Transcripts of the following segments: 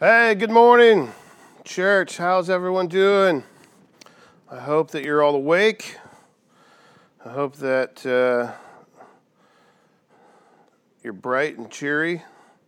Hey, good morning, church. How's everyone doing? I hope that you're all awake. I hope that you're bright and cheery.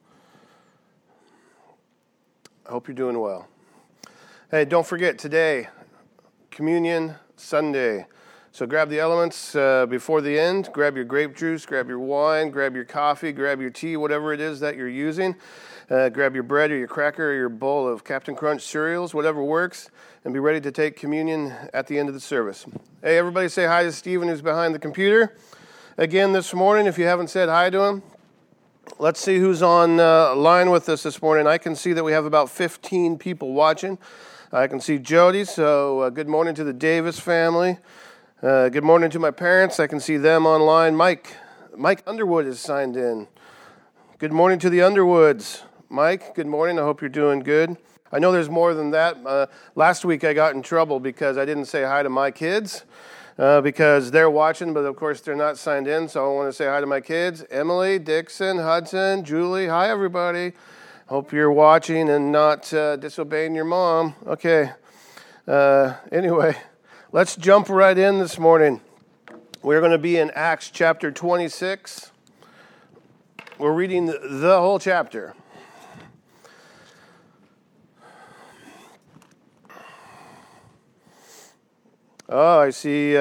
I hope you're doing well. Hey, don't forget today, Communion Sunday. So grab the elements before the end. Grab your grape juice, grab your wine, grab your coffee, grab your tea, whatever it is that you're using. Grab your bread or your cracker or your bowl of Captain Crunch cereals, whatever works, and be ready to take communion at the end of the service. Hey, everybody say hi to Stephen who's behind the computer. Again this morning, if you haven't said hi to him, let's see who's on line with us this morning. I can see that we have about 15 people watching. I can see Jody, so good morning to the Davis family. Good morning to my parents. I can see them online. Mike Underwood is signed in. Good morning to the Underwoods. Mike, good morning. I hope you're doing good. I know there's more than that. Last week I got in trouble because I didn't say hi to my kids because they're watching, but of course they're not signed in, so I want to say hi to my kids. Emily, Dixon, Hudson, Julie. Hi, everybody. Hope you're watching and not disobeying your mom. Okay. Anyway, let's jump right in this morning. We're going to be in Acts chapter 26. We're reading the whole chapter. Oh, I see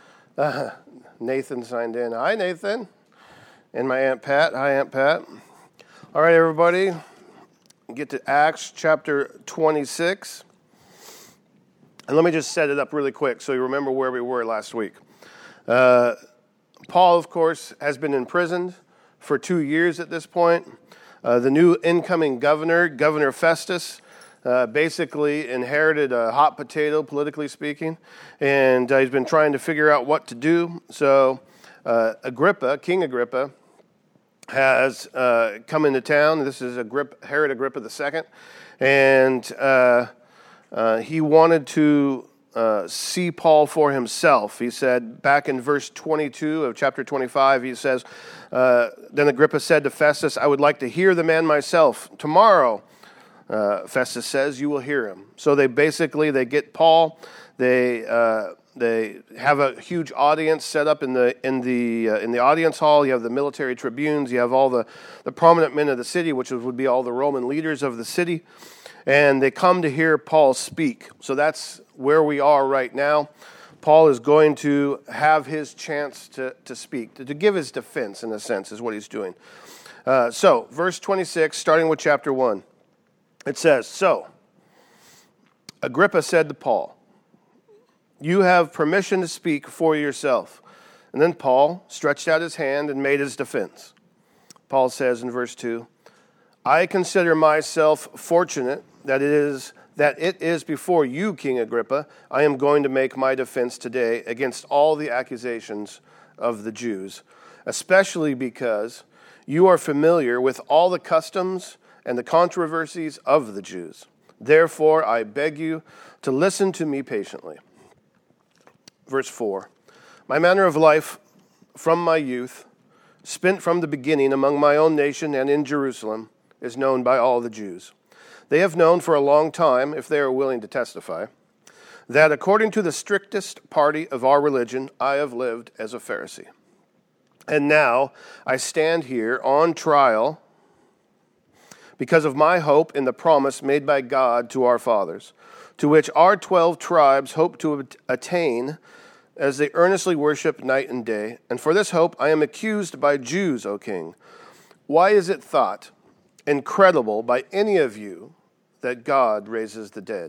Nathan signed in. Hi, Nathan. And my Aunt Pat. Hi, Aunt Pat. All right, everybody. Get to Acts chapter 26. And let me just set it up really quick so you remember where we were last week. Paul, of course, has been imprisoned for 2 years at this point. The new incoming Governor Festus, basically inherited a hot potato, politically speaking, and he's been trying to figure out what to do. So King Agrippa, has come into town. This is Herod Agrippa II, and he wanted to see Paul for himself. He said, back in verse 22 of chapter 25, he says, then Agrippa said to Festus, I would like to hear the man myself. Tomorrow, Festus says, you will hear him. So they get Paul. They have a huge audience set up in the audience hall. You have the military tribunes. You have all the prominent men of the city, which would be all the Roman leaders of the city. And they come to hear Paul speak. So that's where we are right now. Paul is going to have his chance to speak, to give his defense, in a sense, is what he's doing. So, verse 26, starting with chapter 1. It says, So, Agrippa said to Paul, you have permission to speak for yourself. And then Paul stretched out his hand and made his defense. Paul says in verse 2, I consider myself fortunate that it is before you, King Agrippa, I am going to make my defense today against all the accusations of the Jews, especially because you are familiar with all the customs and the controversies of the Jews. Therefore, I beg you to listen to me patiently. Verse 4, my manner of life from my youth, spent from the beginning among my own nation and in Jerusalem, is known by all the Jews. They have known for a long time, if they are willing to testify, that according to the strictest party of our religion, I have lived as a Pharisee. And now I stand here on trial because of my hope in the promise made by God to our fathers, to which our 12 tribes hope to attain as they earnestly worship night and day. And for this hope I am accused by Jews, O king. Why is it thought incredible by any of you that God raises the dead?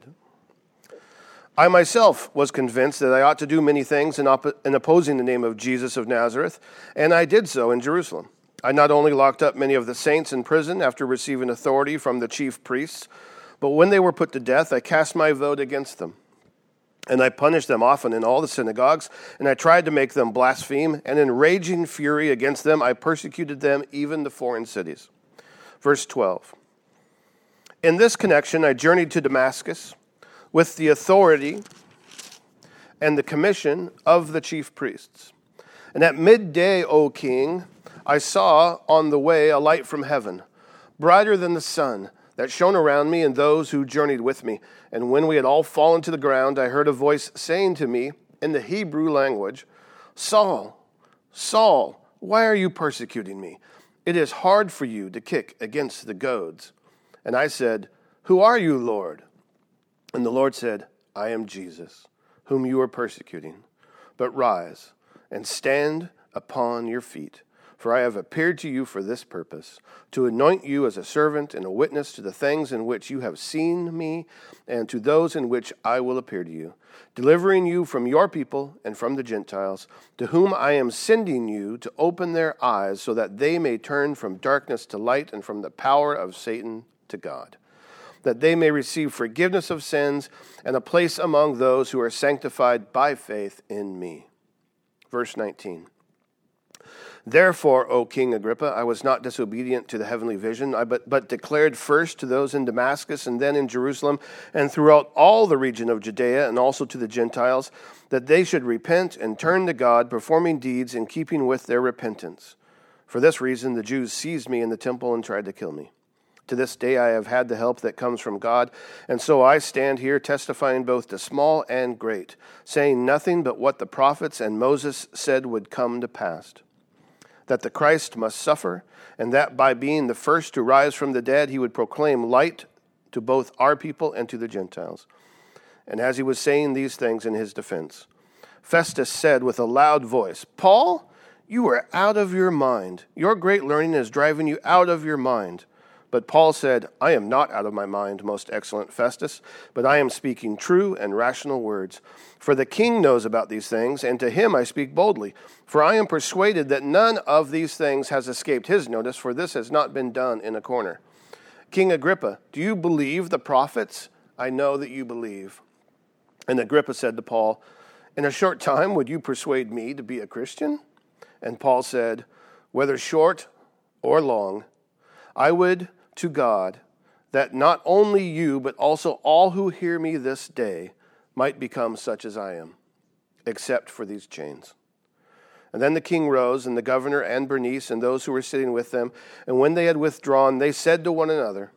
I myself was convinced that I ought to do many things in opposing the name of Jesus of Nazareth, and I did so in Jerusalem. I not only locked up many of the saints in prison after receiving authority from the chief priests, but when they were put to death, I cast my vote against them. And I punished them often in all the synagogues, and I tried to make them blaspheme, and in raging fury against them, I persecuted them even to foreign cities. Verse 12. In this connection, I journeyed to Damascus with the authority and the commission of the chief priests. And at midday, O king, I saw on the way a light from heaven, brighter than the sun, that shone around me and those who journeyed with me. And when we had all fallen to the ground, I heard a voice saying to me in the Hebrew language, Saul, Saul, why are you persecuting me? It is hard for you to kick against the goads. And I said, Who are you, Lord? And the Lord said, I am Jesus, whom you are persecuting. But rise and stand upon your feet. For I have appeared to you for this purpose, to anoint you as a servant and a witness to the things in which you have seen me, and to those in which I will appear to you, delivering you from your people and from the Gentiles, to whom I am sending you to open their eyes, so that they may turn from darkness to light and from the power of Satan to God, that they may receive forgiveness of sins and a place among those who are sanctified by faith in me. Verse 19. Therefore, O King Agrippa, I was not disobedient to the heavenly vision, but declared first to those in Damascus and then in Jerusalem and throughout all the region of Judea and also to the Gentiles, that they should repent and turn to God, performing deeds in keeping with their repentance. For this reason, the Jews seized me in the temple and tried to kill me. To this day I have had the help that comes from God, and so I stand here testifying both to small and great, saying nothing but what the prophets and Moses said would come to pass. That the Christ must suffer, and that by being the first to rise from the dead, he would proclaim light to both our people and to the Gentiles. And as he was saying these things in his defense, Festus said with a loud voice, Paul, you are out of your mind. Your great learning is driving you out of your mind. But Paul said, I am not out of my mind, most excellent Festus, but I am speaking true and rational words. For the king knows about these things, and to him I speak boldly. For I am persuaded that none of these things has escaped his notice, for this has not been done in a corner. King Agrippa, do you believe the prophets? I know that you believe. And Agrippa said to Paul, In a short time would you persuade me to be a Christian? And Paul said, Whether short or long, I would to God that not only you, but also all who hear me this day might become such as I am, except for these chains. And then the king rose, and the governor and Bernice and those who were sitting with them, and when they had withdrawn, they said to one another,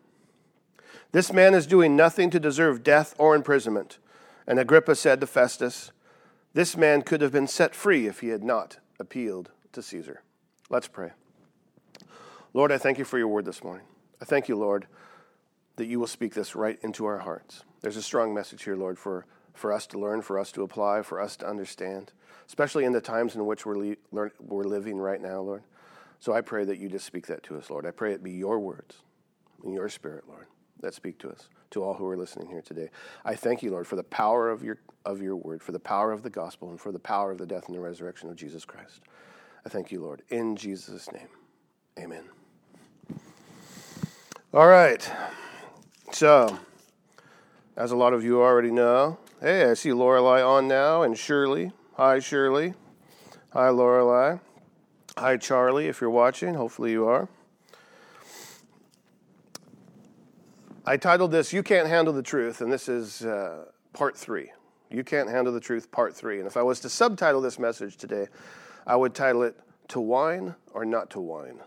This man is doing nothing to deserve death or imprisonment. And Agrippa said to Festus, This man could have been set free if he had not appealed to Caesar. Let's pray. Lord, I thank you for your word this morning. I thank you, Lord, that you will speak this right into our hearts. There's a strong message here, Lord, for us to learn, for us to apply, for us to understand, especially in the times in which we're living right now, Lord. So I pray that you just speak that to us, Lord. I pray it be your words and your spirit, Lord, that speak to us, to all who are listening here today. I thank you, Lord, for the power of your word, for the power of the gospel, and for the power of the death and the resurrection of Jesus Christ. I thank you, Lord, in Jesus' name. Amen. All right, so, as a lot of you already know, hey, I see Lorelei on now, and Shirley. Hi, Shirley. Hi, Lorelei. Hi, Charlie, if you're watching. Hopefully you are. I titled this, You Can't Handle the Truth, and this is part 3. You Can't Handle the Truth, part 3. And if I was to subtitle this message today, I would title it, To Whine or Not to Whine.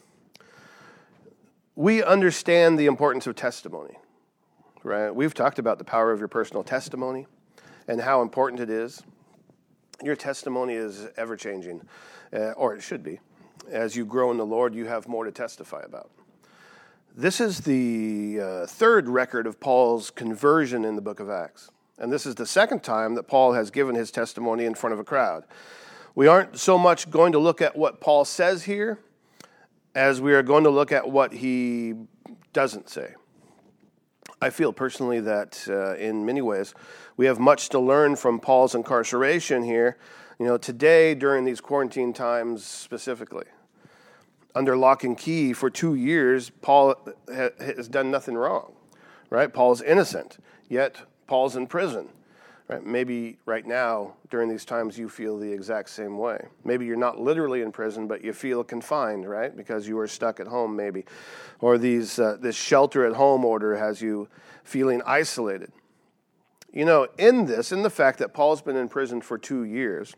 We understand the importance of testimony, right? We've talked about the power of your personal testimony and how important it is. Your testimony is ever-changing, or it should be. As you grow in the Lord, you have more to testify about. This is the third record of Paul's conversion in the book of Acts. And this is the second time that Paul has given his testimony in front of a crowd. We aren't so much going to look at what Paul says here as we are going to look at what he doesn't say. I feel personally that in many ways we have much to learn from Paul's incarceration here, today during these quarantine times specifically. Under lock and key for 2 years, Paul has done nothing wrong, right? Paul's innocent, yet Paul's in prison. Right? Maybe right now, during these times, you feel the exact same way. Maybe you're not literally in prison, but you feel confined, right? Because you are stuck at home, maybe. Or this shelter-at-home order has you feeling isolated. In the fact that Paul's been in prison for 2 years,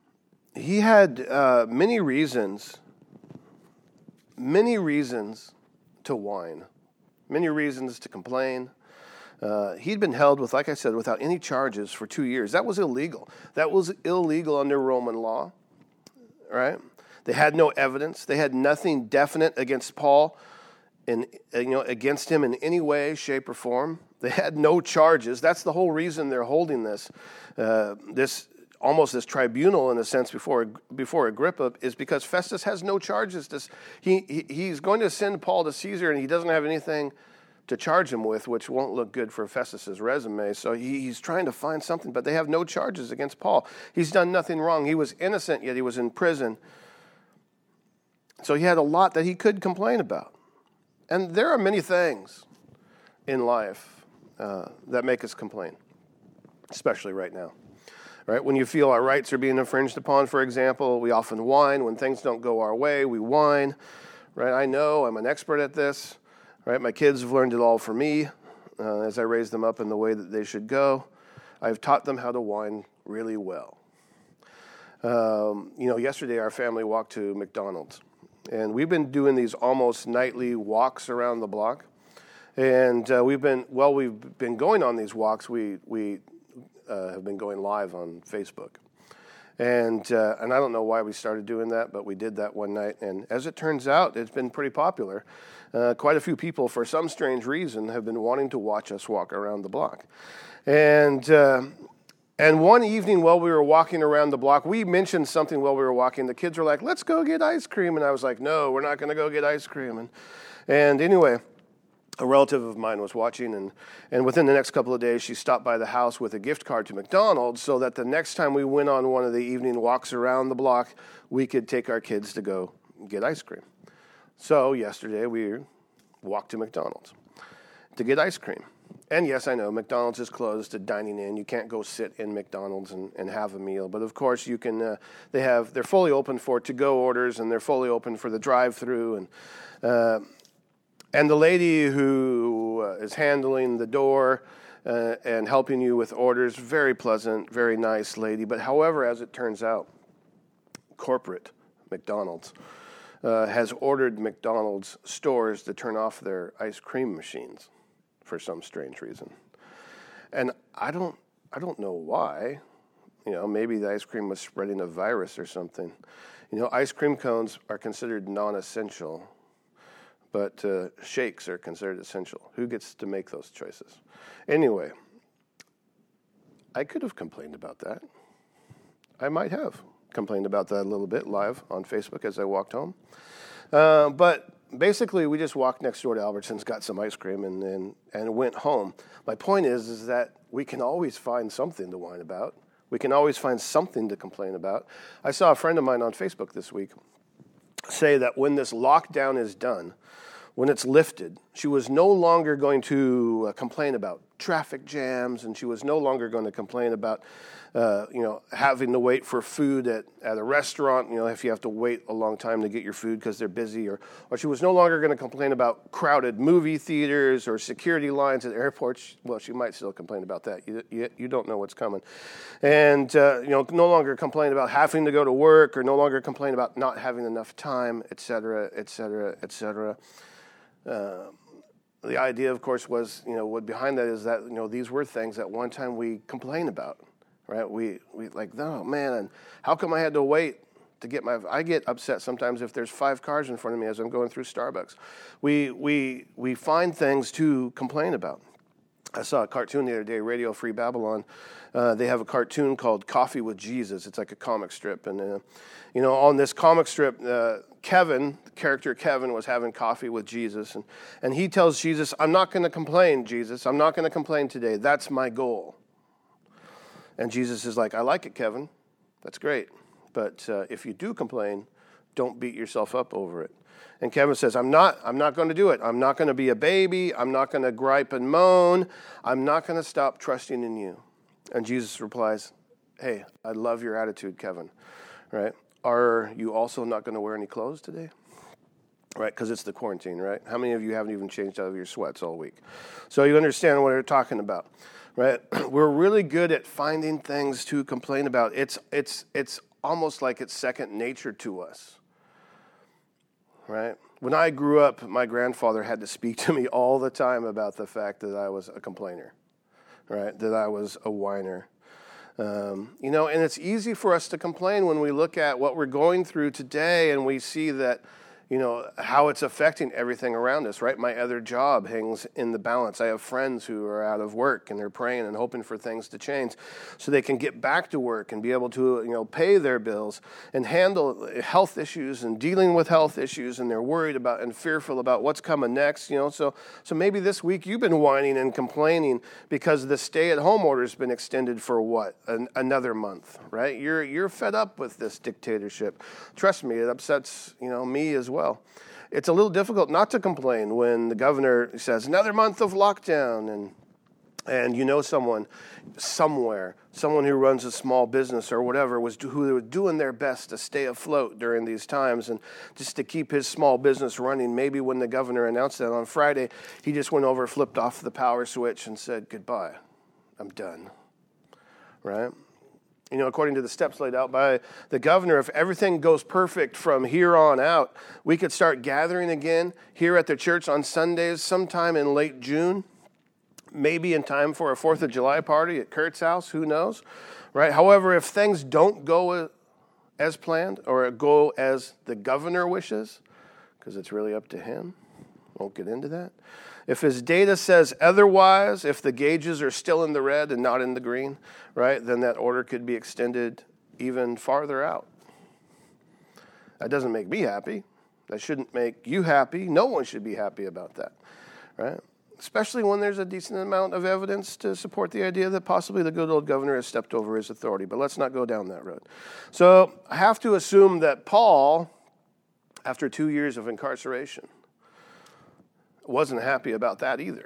he had many reasons to whine, many reasons to complain. He'd been held with, like I said, without any charges for 2 years. That was illegal. That was illegal under Roman law, right? They had no evidence. They had nothing definite against Paul, against him in any way, shape, or form. They had no charges. That's the whole reason they're holding this tribunal in a sense before Agrippa, is because Festus has no charges. He's going to send Paul to Caesar, and he doesn't have anything to charge him with, which won't look good for Festus's resume. So he's trying to find something, but they have no charges against Paul. He's done nothing wrong. He was innocent, yet he was in prison. So he had a lot that he could complain about. And there are many things in life that make us complain, especially right now. Right? When you feel our rights are being infringed upon, for example, we often whine. When things don't go our way, we whine. Right? I know I'm an expert at this. Right? My kids have learned it all from me as I raise them up in the way that they should go. I've taught them how to whine really well. Yesterday our family walked to McDonald's. And we've been doing these almost nightly walks around the block. And we've been going on these walks. We have been going live on Facebook. And I don't know why we started doing that, but we did that one night. And as it turns out, it's been pretty popular. Quite a few people, for some strange reason, have been wanting to watch us walk around the block. And one evening while we were walking around the block, we mentioned something while we were walking. The kids were like, "Let's go get ice cream." And I was like, "No, we're not going to go get ice cream." And anyway, a relative of mine was watching, and within the next couple of days, she stopped by the house with a gift card to McDonald's so that the next time we went on one of the evening walks around the block, we could take our kids to go get ice cream. So yesterday, we walked to McDonald's to get ice cream. And yes, I know, McDonald's is closed to dining in. You can't go sit in McDonald's and have a meal. But of course, you can. They're fully open for to-go orders, and they're fully open for the drive-through. And the lady who is handling the door and helping you with orders, very pleasant, very nice lady. But however, as it turns out, corporate McDonald's has ordered McDonald's stores to turn off their ice cream machines for some strange reason. And I don't know why. Maybe the ice cream was spreading a virus or something. Ice cream cones are considered non-essential, but shakes are considered essential. Who gets to make those choices? Anyway, I could have complained about that. I might have complained about that a little bit live on Facebook as I walked home. But basically, we just walked next door to Albertsons, got some ice cream, and went home. My point is that we can always find something to whine about. We can always find something to complain about. I saw a friend of mine on Facebook this week say that when this lockdown is done, when it's lifted, she was no longer going to complain about traffic jams, and she was no longer going to complain about, having to wait for food at a restaurant, if you have to wait a long time to get your food because they're busy, or she was no longer going to complain about crowded movie theaters or security lines at airports. Well, she might still complain about that. You don't know what's coming. And, no longer complain about having to go to work, or no longer complain about not having enough time, et cetera, et cetera, et cetera. The idea, of course, was, what behind that is that, these were things that one time we complained about, right? We like, oh, man, and how come I had to wait to get I get upset sometimes if there's 5 cars in front of me as I'm going through Starbucks. We find things to complain about. I saw a cartoon the other day, Radio Free Babylon. They have a cartoon called Coffee with Jesus. It's like a comic strip. And, on this comic strip, Kevin, the character Kevin, was having coffee with Jesus. And he tells Jesus, "I'm not going to complain, Jesus. I'm not going to complain today. That's my goal." And Jesus is like, "I like it, Kevin. That's great. But if you do complain, don't beat yourself up over it." And Kevin says, I'm not going to do it. I'm not going to be a baby. I'm not going to gripe and moan. I'm not going to stop trusting in you. And Jesus replies, "Hey, I love your attitude, Kevin." Right? Are you also not going to wear any clothes today? Right? Because it's the quarantine, right? How many of you haven't even changed out of your sweats all week? So you understand what we're talking about, right? We're really good at finding things to complain about. It's almost like it's second nature to us. Right? When I grew up, my grandfather had to speak to me all the time about the fact that I was a complainer, right? That I was a whiner. And it's easy for us to complain when we look at what we're going through today and we see that, how it's affecting everything around us, right? My other job hangs in the balance. I have friends who are out of work and they're praying and hoping for things to change so they can get back to work and be able to, pay their bills and handle health issues and dealing with health issues, and they're worried about and fearful about what's coming next, So maybe this week you've been whining and complaining because the stay-at-home order has been extended for what? Another month, right? You're fed up with this dictatorship. Trust me, it upsets, me as well. It's a little difficult not to complain when the governor says another month of lockdown and someone somewhere, someone who runs a small business or whatever who was doing their best to stay afloat during these times and just to keep his small business running. Maybe when the governor announced that on Friday, he just went over, flipped off the power switch and said, goodbye, I'm done, right? According to the steps laid out by the governor, if everything goes perfect from here on out, we could start gathering again here at the church on Sundays sometime in late June, maybe in time for a 4th of July party at Kurt's house, who knows, right? However, if things don't go as planned or go as the governor wishes, because it's really up to him, won't get into that. If his data says otherwise, if the gauges are still in the red and not in the green, right, then that order could be extended even farther out. That doesn't make me happy. That shouldn't make you happy. No one should be happy about that, right? Especially when there's a decent amount of evidence to support the idea that possibly the good old governor has stepped over his authority. But let's not go down that road. So I have to assume that Paul, after 2 years of incarceration, wasn't happy about that either.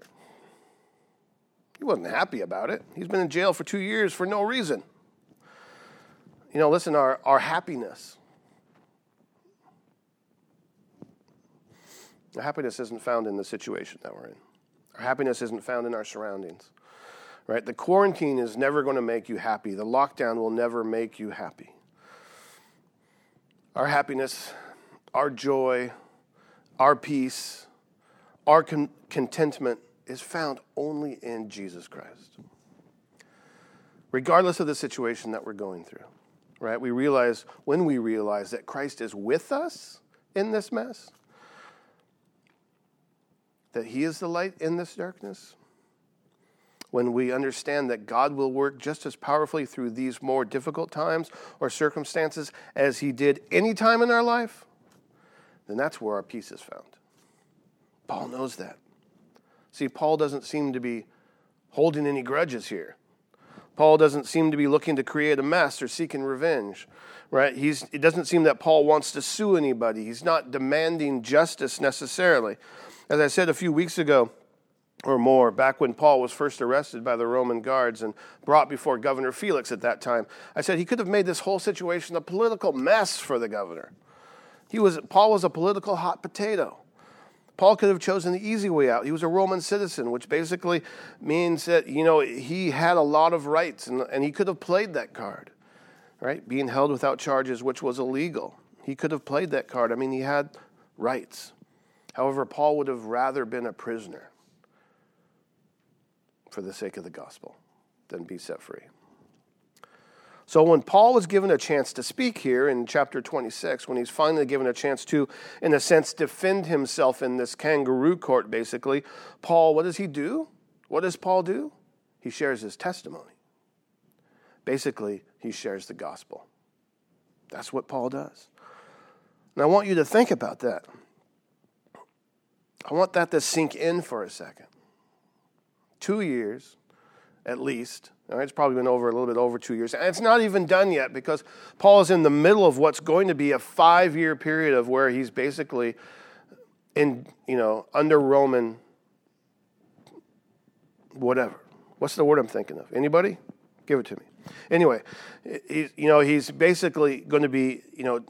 He wasn't happy about it. He's been in jail for 2 years for no reason. Listen, our happiness. Our happiness isn't found in the situation that we're in. Our happiness isn't found in our surroundings, right? The quarantine is never going to make you happy. The lockdown will never make you happy. Our happiness, our joy, our peace, our contentment is found only in Jesus Christ. Regardless of the situation that we're going through, right? When we realize that Christ is with us in this mess, that he is the light in this darkness, when we understand that God will work just as powerfully through these more difficult times or circumstances as he did any time in our life, then that's where our peace is found. Paul knows that. See, Paul doesn't seem to be holding any grudges here. Paul doesn't seem to be looking to create a mess or seeking revenge, right? It doesn't seem that Paul wants to sue anybody. He's not demanding justice necessarily. As I said a few weeks ago or more, back when Paul was first arrested by the Roman guards and brought before Governor Felix at that time, I said he could have made this whole situation a political mess for the governor. Paul was a political hot potato. Paul could have chosen the easy way out. He was a Roman citizen, which basically means that, he had a lot of rights, and he could have played that card, right? Being held without charges, which was illegal. He could have played that card. He had rights. However, Paul would have rather been a prisoner for the sake of the gospel than be set free. So when Paul was given a chance to speak here in chapter 26, when he's finally given a chance to, in a sense, defend himself in this kangaroo court, basically, Paul, what does he do? What does Paul do? He shares his testimony. Basically, he shares the gospel. That's what Paul does. And I want you to think about that. I want that to sink in for a second. 2 years, at least. All right, it's probably been a little bit over 2 years. And it's not even done yet because Paul is in the middle of what's going to be a 5-year period of where he's basically under Roman whatever. What's the word I'm thinking of? Anybody? Give it to me. Anyway, he's basically going to be,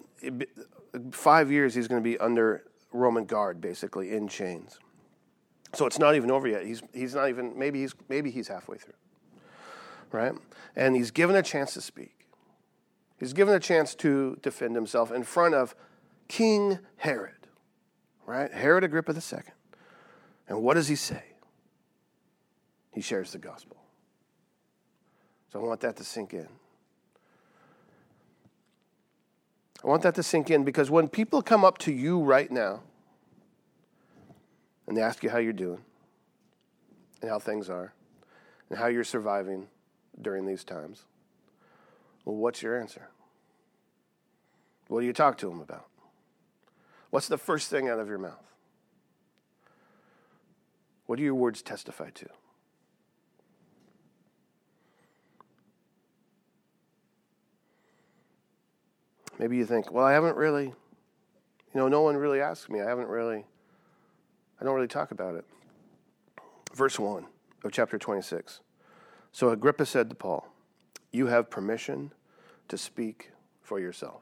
5 years he's going to be under Roman guard, basically, in chains. So it's not even over yet. He's not even, maybe he's halfway through. Right? And he's given a chance to speak. He's given a chance to defend himself in front of King Herod. right? Herod Agrippa II. And what does he say? He shares the gospel. So I want that to sink in. I want that to sink in because when people come up to you right now and they ask you how you're doing and how things are and how you're surviving during these times, well, what's your answer? What do you talk to them about? What's the first thing out of your mouth? What do your words testify to? Maybe you think, well, I haven't really, no one really asked me. I don't really talk about it. Verse 1 of chapter 26. So Agrippa said to Paul, you have permission to speak for yourself.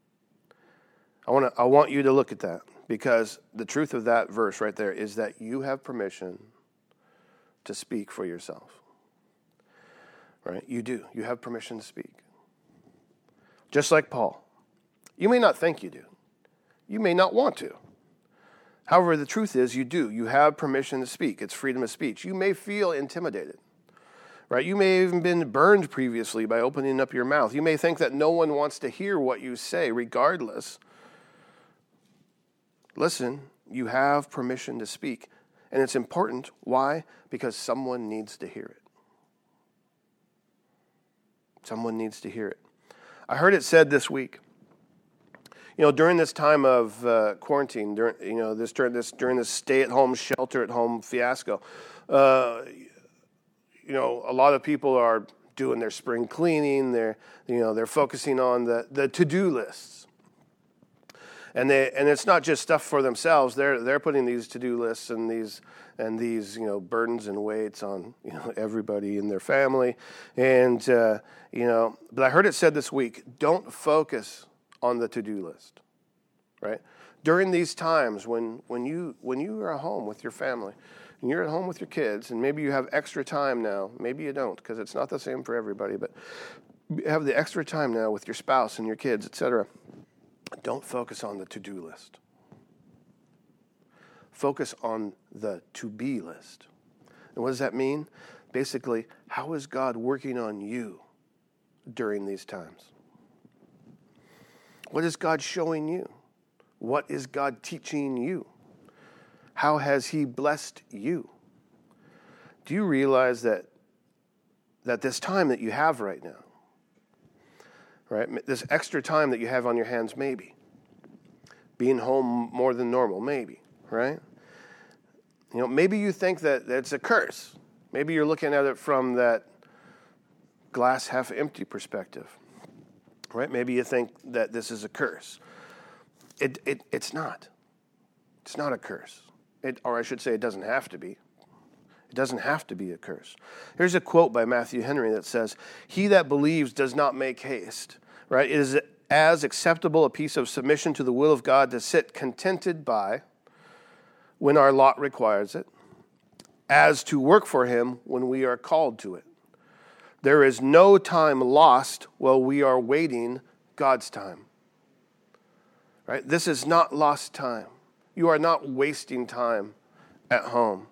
I want you to look at that because the truth of that verse right there is that you have permission to speak for yourself. Right? You do. You have permission to speak. Just like Paul. You may not think you do. You may not want to. However, the truth is you do. You have permission to speak. It's freedom of speech. You may feel intimidated. Right? You may have even been burned previously by opening up your mouth. You may think that no one wants to hear what you say regardless. Listen, you have permission to speak. And it's important. Why? Because someone needs to hear it. Someone needs to hear it. I heard it said this week, during this time of quarantine, during this stay-at-home, shelter-at-home fiasco, a lot of people are doing their spring cleaning. They're focusing on the to-do lists, and it's not just stuff for themselves. They're putting these to-do lists and these burdens and weights on everybody in their family, and But I heard it said this week, don't focus on the to-do list, right? During these times when you are at home with your family, and you're at home with your kids, and maybe you have extra time now, maybe you don't, because it's not the same for everybody, but you have the extra time now with your spouse and your kids, etc. Don't focus on the to-do list. Focus on the to-be list. And what does that mean? Basically, how is God working on you during these times? What is God showing you? What is God teaching you? How has he blessed you? Do you realize that this time that you have right now, right, this extra time that you have on your hands, maybe, being home more than normal, maybe, right? Maybe you think that it's a curse. Maybe you're looking at it from that glass half empty perspective, right? Maybe you think that this is a curse. It's not. It's not a curse. Or I should say it doesn't have to be. It doesn't have to be a curse. Here's a quote by Matthew Henry that says, "He that believes does not make haste." Right? It is as acceptable a piece of submission to the will of God to sit contented by when our lot requires it, as to work for him when we are called to it. There is no time lost while we are waiting God's time. Right? This is not lost time. You are not wasting time at home.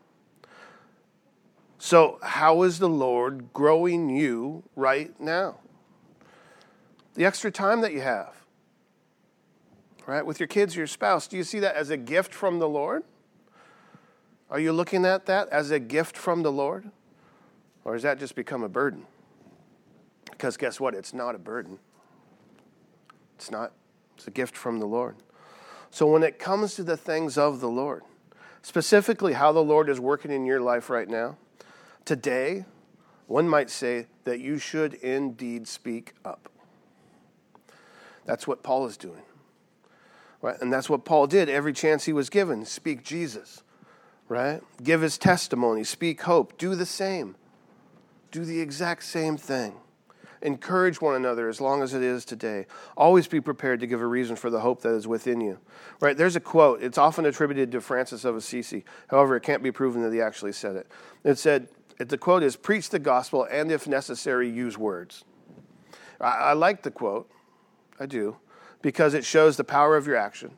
So how is the Lord growing you right now? The extra time that you have, right, with your kids, your spouse, do you see that as a gift from the Lord? Are you looking at that as a gift from the Lord? Or has that just become a burden? Because guess what? It's not a burden. It's not. It's a gift from the Lord. So when it comes to the things of the Lord, specifically how the Lord is working in your life right now, today, one might say that you should indeed speak up. That's what Paul is doing. Right? And that's what Paul did every chance he was given. Speak Jesus. Right? Give his testimony. Speak hope. Do the same. Do the exact same thing. Encourage one another as long as it is today. Always be prepared to give a reason for the hope that is within you. Right? There's a quote. It's often attributed to Francis of Assisi. However, it can't be proven that he actually said it. It said, the quote is, "Preach the gospel and if necessary, use words." I like the quote. I do. Because it shows the power of your actions.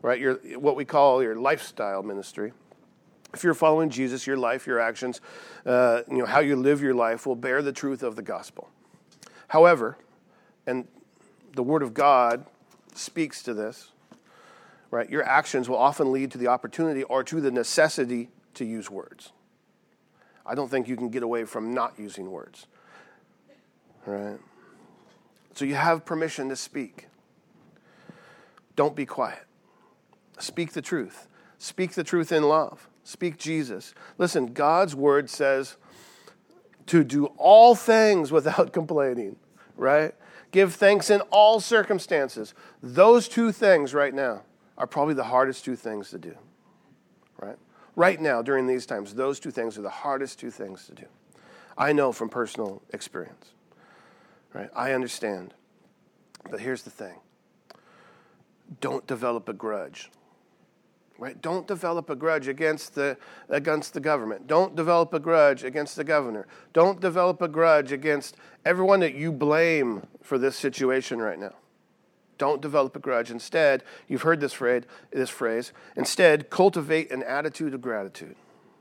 right? What we call your lifestyle ministry. If you're following Jesus, your life, your actions, how you live your life will bear the truth of the gospel. However, and the Word of God speaks to this, right? Your actions will often lead to the opportunity or to the necessity to use words. I don't think you can get away from not using words, right? So you have permission to speak. Don't be quiet. Speak the truth. Speak the truth in love. Speak Jesus. Listen, God's word says to do all things without complaining, right? Give thanks in all circumstances. Those two things right now are probably the hardest two things to do, right? Right now, during these times, those two things are the hardest two things to do. I know from personal experience, right? I understand. But here's the thing. Don't develop a grudge. Right? Don't develop a grudge against the government. Don't develop a grudge against the governor. Don't develop a grudge against everyone that you blame for this situation right now. Don't develop a grudge. Instead, you've heard this phrase. Instead, cultivate an attitude of gratitude.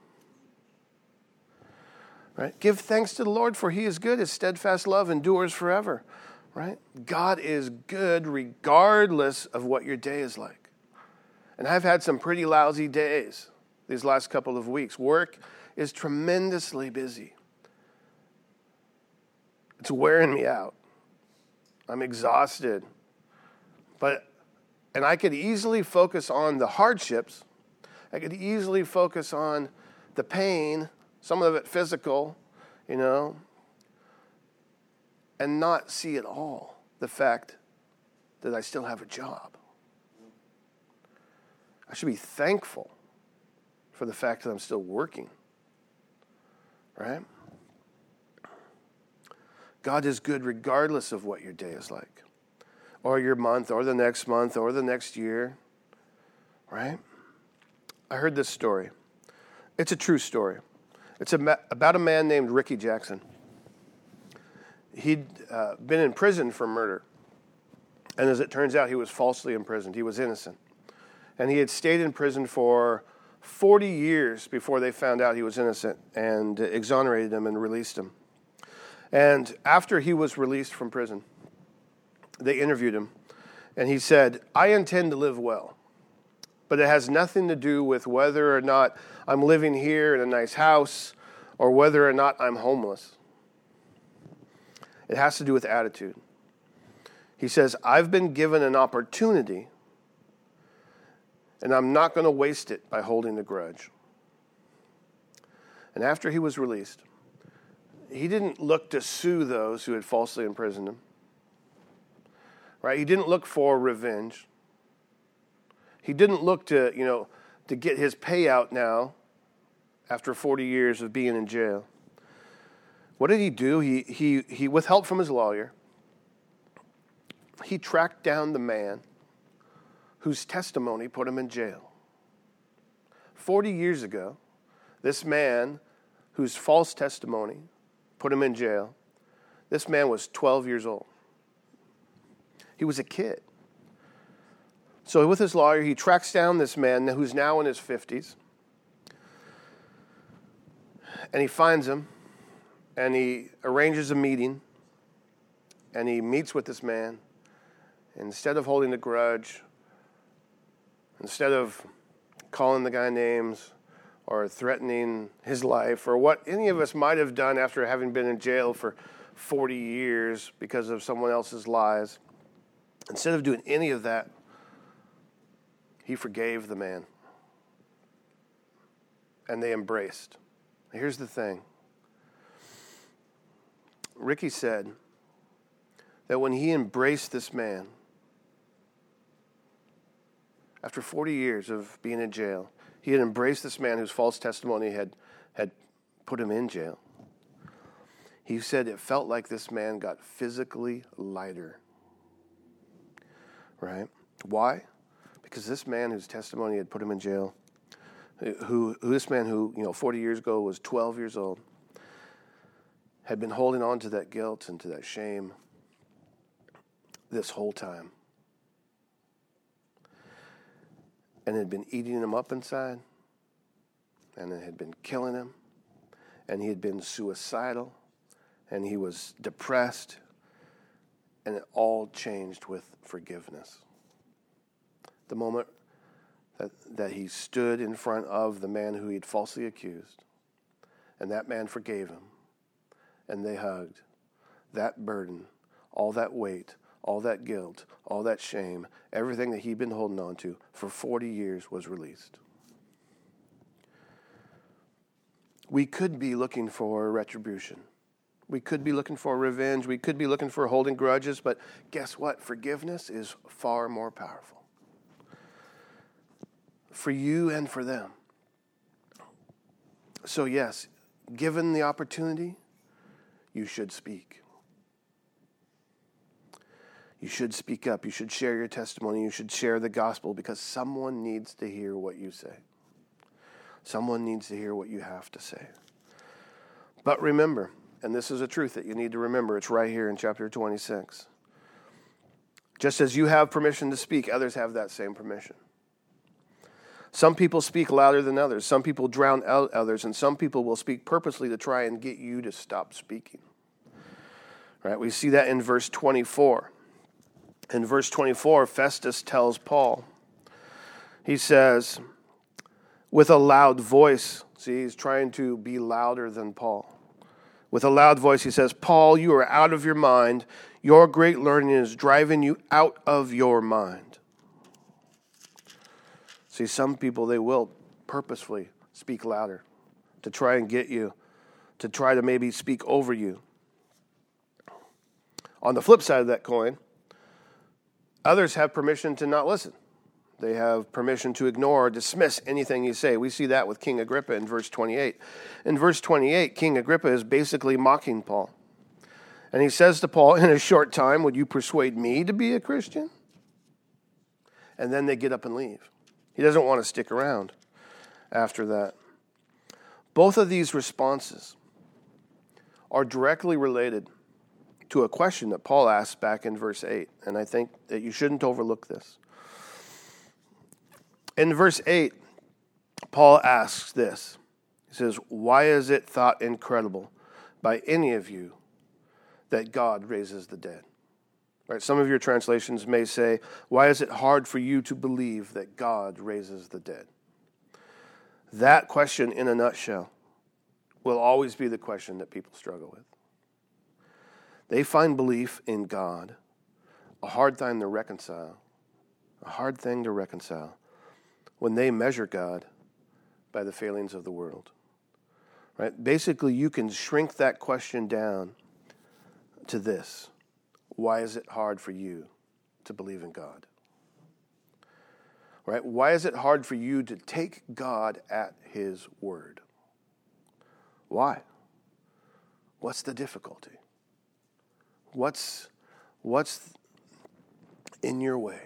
Right? Give thanks to the Lord, for he is good. His steadfast love endures forever. Right? God is good regardless of what your day is like. And I've had some pretty lousy days these last couple of weeks. Work is tremendously busy. It's wearing me out. I'm exhausted. And I could easily focus on the hardships. I could easily focus on the pain, some of it physical, and not see at all the fact that I still have a job. I should be thankful for the fact that I'm still working, right? God is good regardless of what your day is like, or your month, or the next year, right? I heard this story. It's a true story. It's about a man named Ricky Jackson. He'd been in prison for murder, and as it turns out, he was falsely imprisoned. He was innocent. And he had stayed in prison for 40 years before they found out he was innocent and exonerated him and released him. And after he was released from prison, they interviewed him. And he said, I intend to live well, but it has nothing to do with whether or not I'm living here in a nice house or whether or not I'm homeless. It has to do with attitude. He says, I've been given an opportunity, and I'm not going to waste it by holding a grudge. And after he was released, he didn't look to sue those who had falsely imprisoned him. Right? He didn't look for revenge. He didn't look to get his payout now after 40 years of being in jail. What did he do? He with help from his lawyer, he tracked down the man whose testimony put him in jail. 40 years ago, this man whose false testimony put him in jail, this man was 12 years old. He was a kid. So with his lawyer, he tracks down this man who's now in his 50s. And he finds him, and he arranges a meeting, and he meets with this man. And instead of holding a grudge, instead of calling the guy names or threatening his life or what any of us might have done after having been in jail for 40 years because of someone else's lies, instead of doing any of that, he forgave the man. And they embraced. Here's the thing. Ricky said that when he embraced this man, after 40 years of being in jail, he had embraced this man whose false testimony had put him in jail. He said it felt like this man got physically lighter. Right? Why? Because this man whose testimony had put him in jail, who 40 years ago was 12 years old, had been holding on to that guilt and to that shame this whole time. and had been eating him up inside, and it had been killing him, and he had been suicidal, and he was depressed, and it all changed with forgiveness. The moment that he stood in front of the man who he had falsely accused, and that man forgave him, and they hugged, that burden, all that weight, all that guilt, all that shame, everything that he'd been holding on to for 40 years was released. We could be looking for retribution. We could be looking for revenge. We could be looking for holding grudges. But guess what? Forgiveness is far more powerful. For you and for them. So yes, given the opportunity, you should speak. You should speak up. You should share your testimony. You should share the gospel because someone needs to hear what you say. Someone needs to hear what you have to say. But remember, and this is a truth that you need to remember, it's right here in chapter 26. Just as you have permission to speak, others have that same permission. Some people speak louder than others. Some people drown out others, and some people will speak purposely to try and get you to stop speaking. Right? We see that in verse 24. In verse 24, Festus tells Paul, he says, with a loud voice, see, he's trying to be louder than Paul. With a loud voice, he says, Paul, you are out of your mind. Your great learning is driving you out of your mind. See, some people, they will purposefully speak louder to try and get you, to try to maybe speak over you. On the flip side of that coin, others have permission to not listen. They have permission to ignore or dismiss anything you say. We see that with King Agrippa in verse 28. In verse 28, King Agrippa is basically mocking Paul. And he says to Paul, in a short time, would you persuade me to be a Christian? And then they get up and leave. He doesn't want to stick around after that. Both of these responses are directly related to a question that Paul asked back in verse 8. And I think that you shouldn't overlook this. In verse 8, Paul asks this. He says, why is it thought incredible by any of you that God raises the dead? Right? Some of your translations may say, why is it hard for you to believe that God raises the dead? That question, in a nutshell, will always be the question that people struggle with. They find belief in God a hard thing to reconcile. When they measure God by the failings of the world. Right? Basically, you can shrink that question down to this. Why is it hard for you to believe in God? Right? Why is it hard for you to take God at His word? Why? What's the difficulty? What's in your way?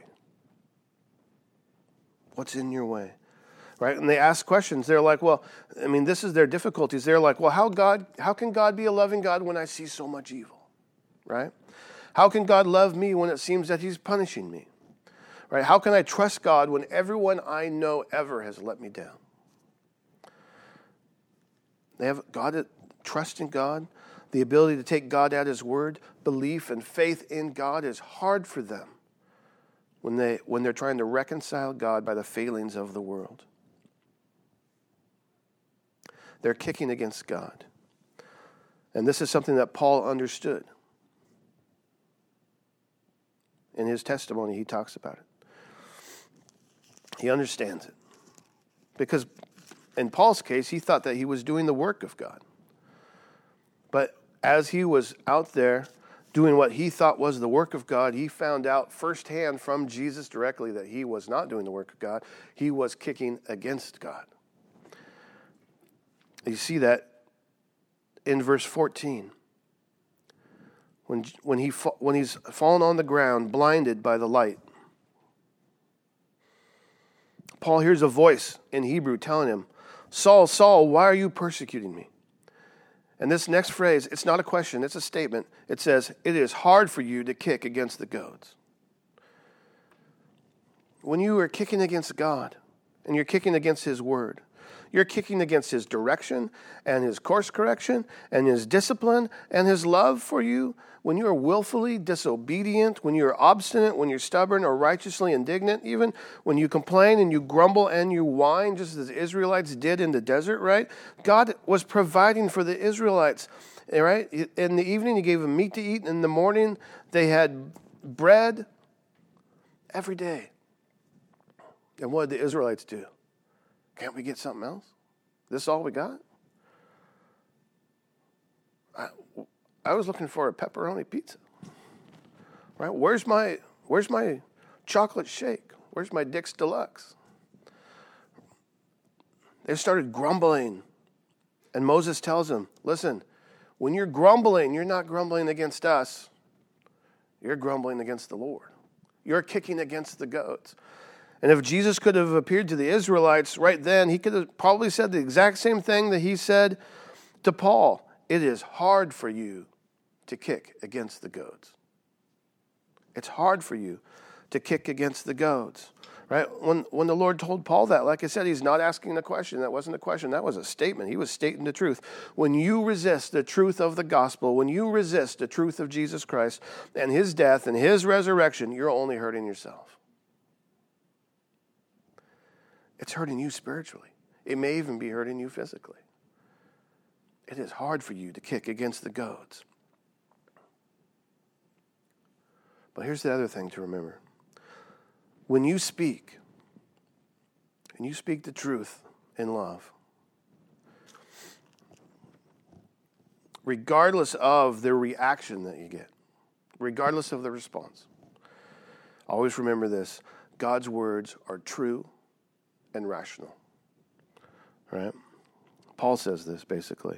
What's in your way? Right? And they ask questions. They're like, well, I mean, this is their difficulties. They're like, well, how can God be a loving God when I see so much evil? Right? How can God love me when it seems that He's punishing me? Right? How can I trust God when everyone I know ever has let me down? They have trust in God, the ability to take God at His word, belief and faith in God is hard for them when they're trying to reconcile God by the failings of the world. They're kicking against God. And this is something that Paul understood. In his testimony, he talks about it. He understands it. Because in Paul's case, he thought that he was doing the work of God. But as he was out there doing what he thought was the work of God, he found out firsthand from Jesus directly that he was not doing the work of God. He was kicking against God. You see that in verse 14. When he's fallen on the ground, blinded by the light, Paul hears a voice in Hebrew telling him, Saul, Saul, why are you persecuting me? And this next phrase, it's not a question, it's a statement. It says, it is hard for you to kick against the goads. When you are kicking against God, and you're kicking against his word. You're kicking against his direction and his course correction and his discipline and his love for you. When you are willfully disobedient, when you are obstinate, when you're stubborn or righteously indignant, even when you complain and you grumble and you whine, just as the Israelites did in the desert, right? God was providing for the Israelites, right? In the evening, he gave them meat to eat. In the morning, they had bread every day. And what did the Israelites do? Can't we get something else? This is all we got? I was looking for a pepperoni pizza. Right? Where's my chocolate shake? Where's my Dick's Deluxe? They started grumbling. And Moses tells them, listen, when you're grumbling, you're not grumbling against us. You're grumbling against the Lord. You're kicking against the goats. And if Jesus could have appeared to the Israelites right then, he could have probably said the exact same thing that he said to Paul. It is hard for you to kick against the goats. It's hard for you to kick against the goats. Right? When the Lord told Paul that, like I said, he's not asking a question. That wasn't a question. That was a statement. He was stating the truth. When you resist the truth of the gospel, when you resist the truth of Jesus Christ and his death and his resurrection, you're only hurting yourself. It's hurting you spiritually. It may even be hurting you physically. It is hard for you to kick against the goats. But here's the other thing to remember. When you speak, and you speak the truth in love, regardless of the reaction that you get, regardless of the response, always remember this: God's words are true and rational. Right? Paul says this basically.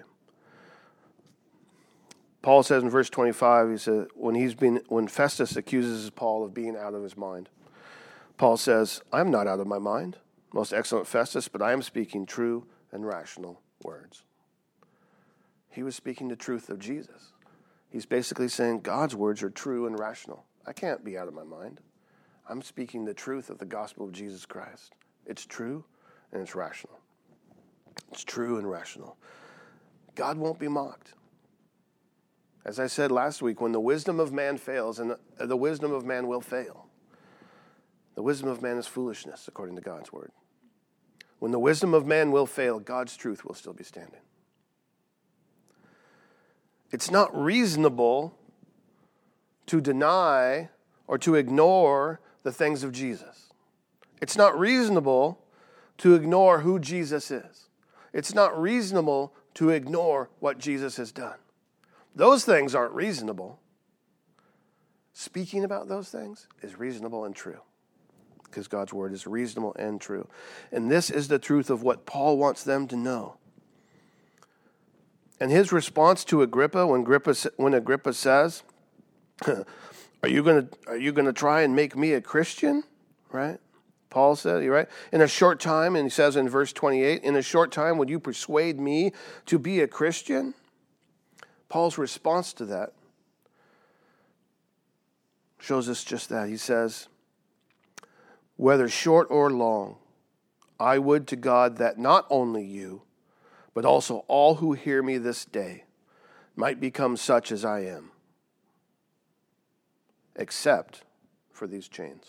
Paul says in verse 25, he said, when Festus accuses Paul of being out of his mind, Paul says, I'm not out of my mind, most excellent Festus, but I am speaking true and rational words. He was speaking the truth of Jesus. He's basically saying God's words are true and rational. I can't be out of my mind. I'm speaking the truth of the gospel of Jesus Christ. It's true and it's rational. It's true and rational. God won't be mocked. As I said last week, when the wisdom of man fails, and the wisdom of man will fail, the wisdom of man is foolishness, according to God's word. When the wisdom of man will fail, God's truth will still be standing. It's not reasonable to deny or to ignore the things of Jesus. It's not reasonable to ignore who Jesus is. It's not reasonable to ignore what Jesus has done. Those things aren't reasonable. Speaking about those things is reasonable and true, because God's word is reasonable and true. And this is the truth of what Paul wants them to know. And his response to Agrippa, when Agrippa says, Are you going to try and make me a Christian? Right? Paul said, right? In a short time, and he says in verse 28, in a short time, would you persuade me to be a Christian? Paul's response to that shows us just that. He says, whether short or long, I would to God that not only you, but also all who hear me this day might become such as I am, except for these chains.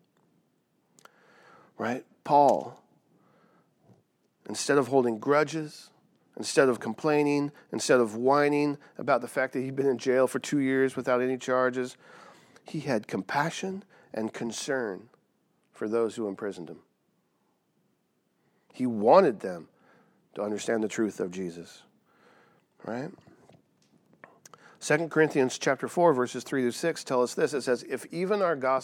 Right? Paul, instead of holding grudges, instead of complaining, instead of whining about the fact that he'd been in jail for 2 years without any charges, he had compassion and concern for those who imprisoned him. He wanted them to understand the truth of Jesus. Right? 2 Corinthians chapter 4, verses 3 to 6 tell us this. It says, even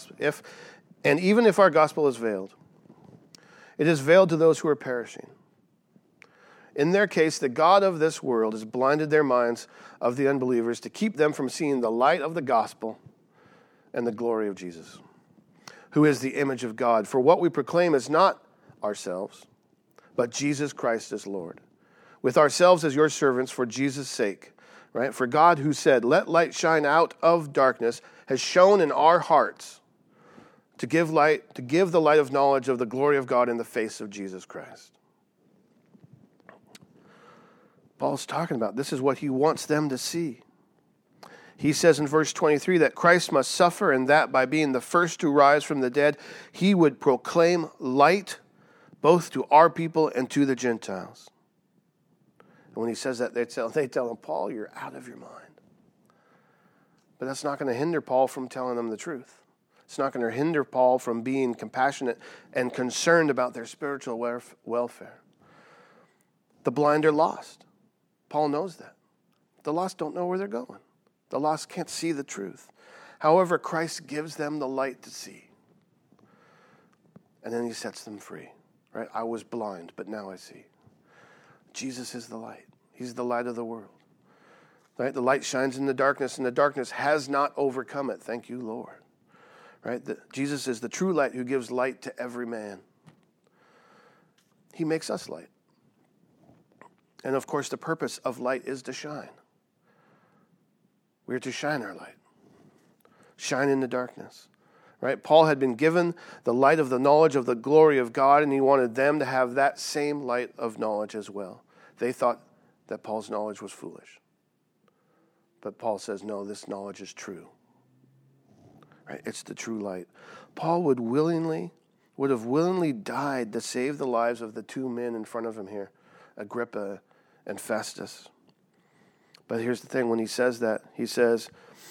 if our gospel is veiled, it is veiled to those who are perishing. In their case, the God of this world has blinded their minds of the unbelievers to keep them from seeing the light of the gospel and the glory of Jesus, who is the image of God. For what we proclaim is not ourselves, but Jesus Christ as Lord, with ourselves as your servants for Jesus' sake. Right? For God, who said, let light shine out of darkness, has shone in our hearts to give the light of knowledge of the glory of God in the face of Jesus Christ. Paul's talking about this is what he wants them to see. He says in verse 23 that Christ must suffer, and that by being the first to rise from the dead, he would proclaim light both to our people and to the Gentiles. And when he says that, they tell him, Paul, you're out of your mind. But that's not going to hinder Paul from telling them the truth. It's not going to hinder Paul from being compassionate and concerned about their spiritual welfare. The blind are lost. Paul knows that. The lost don't know where they're going. The lost can't see the truth. However, Christ gives them the light to see. And then he sets them free. Right? I was blind, but now I see. Jesus is the light. He's the light of the world. Right? The light shines in the darkness, and the darkness has not overcome it. Thank you, Lord. Right? Jesus is the true light who gives light to every man. He makes us light. And of course, the purpose of light is to shine. We are to shine our light. Shine in the darkness. Right? Paul had been given the light of the knowledge of the glory of God, and he wanted them to have that same light of knowledge as well. They thought that Paul's knowledge was foolish. But Paul says, no, this knowledge is true. Right? It's the true light. Paul would have willingly died to save the lives of the two men in front of him here, Agrippa and Festus. But here's the thing, when he says that, he says,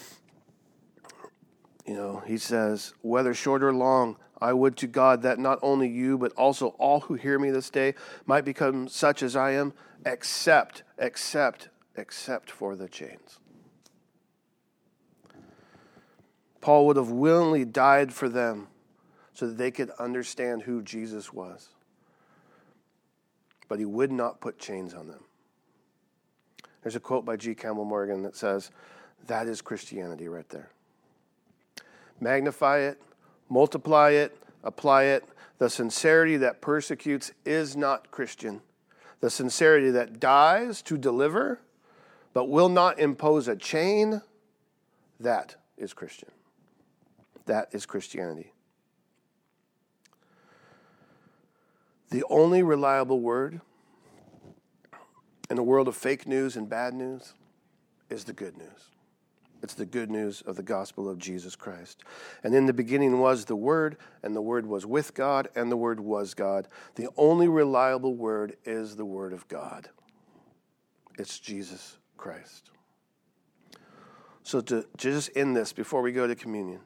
whether short or long, I would to God that not only you, but also all who hear me this day might become such as I am, except for the chains. Paul would have willingly died for them so that they could understand who Jesus was. But he would not put chains on them. There's a quote by G. Campbell Morgan that says, that is Christianity right there. Magnify it, multiply it, apply it. The sincerity that persecutes is not Christian. The sincerity that dies to deliver, but will not impose a chain, that is Christian. That is Christianity. The only reliable word in a world of fake news and bad news is the good news. It's the good news of the gospel of Jesus Christ. And in the beginning was the Word, and the Word was with God, and the Word was God. The only reliable word is the Word of God. It's Jesus Christ. So to just end this before we go to communion.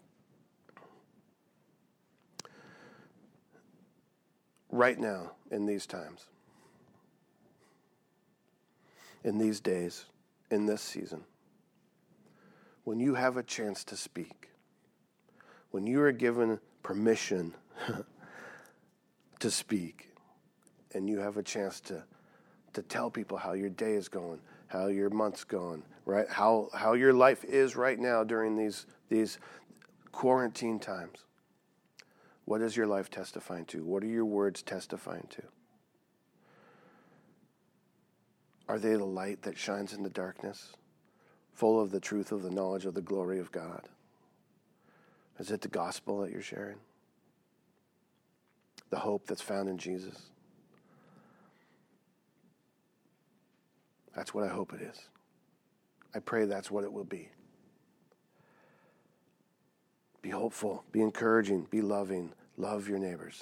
Right now, in these times, in these days, in this season, when you have a chance to speak, when you are given permission to speak, and you have a chance to tell people how your day is going, how your month's going, right? How your life is right now during these quarantine times. What is your life testifying to? What are your words testifying to? Are they the light that shines in the darkness, full of the truth of the knowledge of the glory of God? Is it the gospel that you're sharing? The hope that's found in Jesus? That's what I hope it is. I pray that's what it will be. Be hopeful, be encouraging, be loving. Love your neighbors.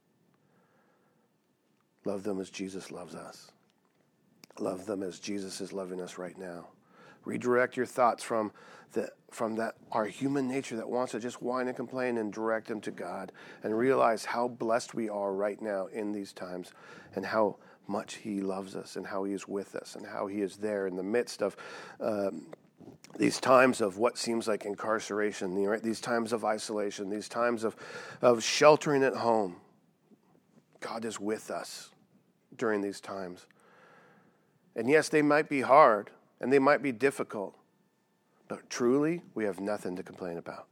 Love them as Jesus loves us. Love them as Jesus is loving us right now. Redirect your thoughts from that our human nature that wants to just whine and complain, and direct them to God, and realize how blessed we are right now in these times, and how much He loves us, and how He is with us, and how He is there in the midst of these times of what seems like incarceration, right? These times of isolation, these times of sheltering at home. God is with us during these times. And yes, they might be hard, and they might be difficult, but truly, we have nothing to complain about,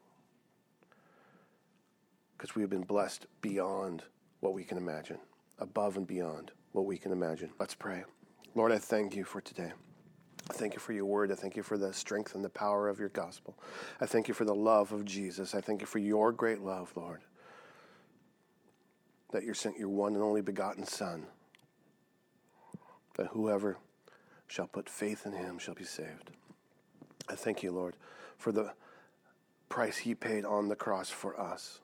because we have been blessed beyond what we can imagine, above and beyond what we can imagine. Let's pray. Lord, I thank you for today. I thank you for your word. I thank you for the strength and the power of your gospel. I thank you for the love of Jesus. I thank you for your great love, Lord, that you sent your one and only begotten Son, that whoever shall put faith in him shall be saved. I thank you, Lord, for the price he paid on the cross for us.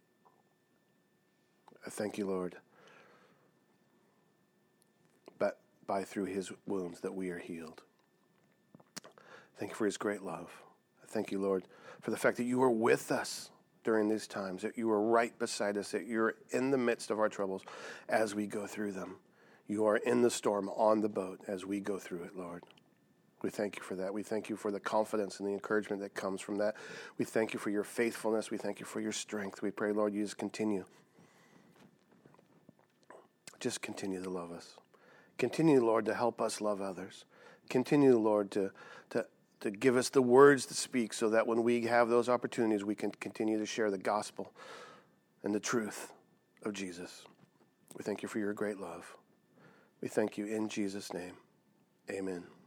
I thank you, Lord, but by through his wounds that we are healed. Thank you for his great love. I thank you, Lord, for the fact that you are with us during these times, that you are right beside us, that you're in the midst of our troubles as we go through them. You are in the storm on the boat as we go through it, Lord. We thank you for that. We thank you for the confidence and the encouragement that comes from that. We thank you for your faithfulness. We thank you for your strength. We pray, Lord, you just continue. Just continue to love us. Continue, Lord, to help us love others. Continue, Lord, to give us the words to speak so that when we have those opportunities, we can continue to share the gospel and the truth of Jesus. We thank you for your great love. We thank you in Jesus' name. Amen.